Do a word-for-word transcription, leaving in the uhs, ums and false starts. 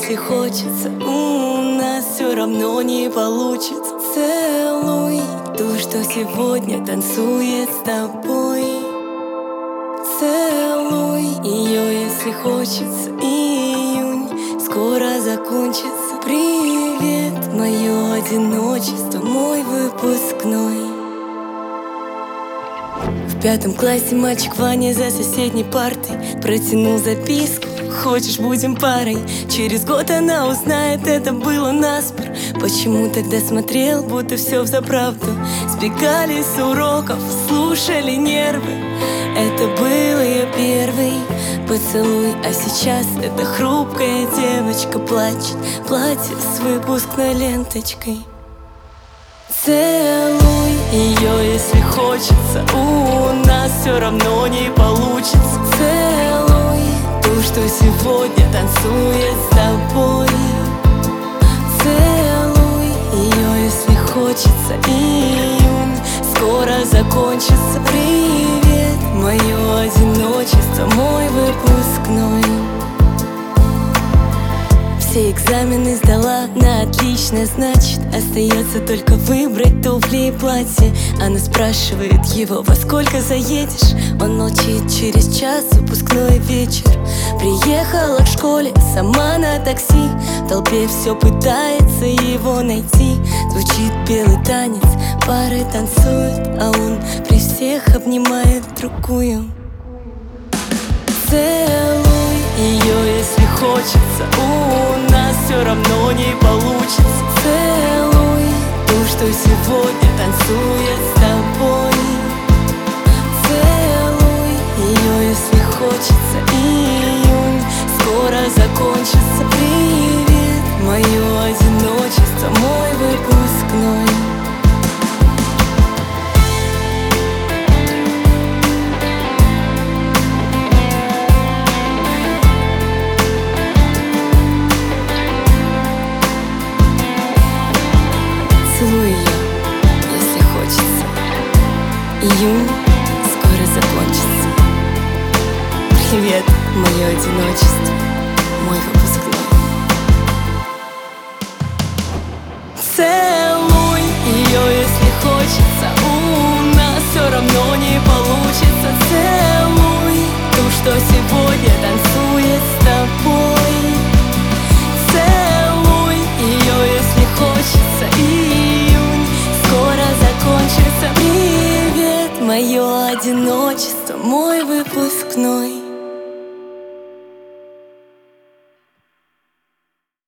если хочется, у нас все равно не получится. Целуй ту, что сегодня танцует с тобой. Целуй ее, если хочется. Июнь скоро закончится. Привет, мое одиночество, мой выпускной. В пятом классе мальчик Ваня за соседней партой протянул записку: хочешь, будем парой? Через год она узнает, это было наспор. Почему тогда смотрел, будто все взаправду? Сбегали с уроков, слушали нервы. Это был ее первый поцелуй. А сейчас эта хрупкая девочка плачет, платье с выпускной ленточкой. Целуй ее, если хочется, у нас все равно не получится. Целуй ту, что сегодня танцует с тобой. Целуй ее, если хочется. Июнь скоро закончится. Привет, мое одиночество, мой выпускной. Все экзамены сдала на отлично, значит, остается только выбрать туфли и платье. Она спрашивает его: во сколько заедешь? Он молчит. Через час выпускной вечер. Приехала к школе сама на такси. В толпе все пытается его найти. Звучит белый танец, пары танцуют, а он при всех обнимает другую. Целуй ее, если хочется, у нас все равно не получится. Целуй ту, что сегодня танцует с тобой. Целуй ее, если хочется. Июнь скоро закончится. Привет, мое одиночество, мой выпускной. Целуй ее, если хочется. Июнь скоро закончится. Привет, мое одиночество, мой выпускной. Целуй ее, если хочется, у нас все равно не получится. Целуй ту, что сегодня танцует с тобой. Целуй ее, если хочется. Июнь скоро закончится. Привет, мое одиночество, мой выпускной.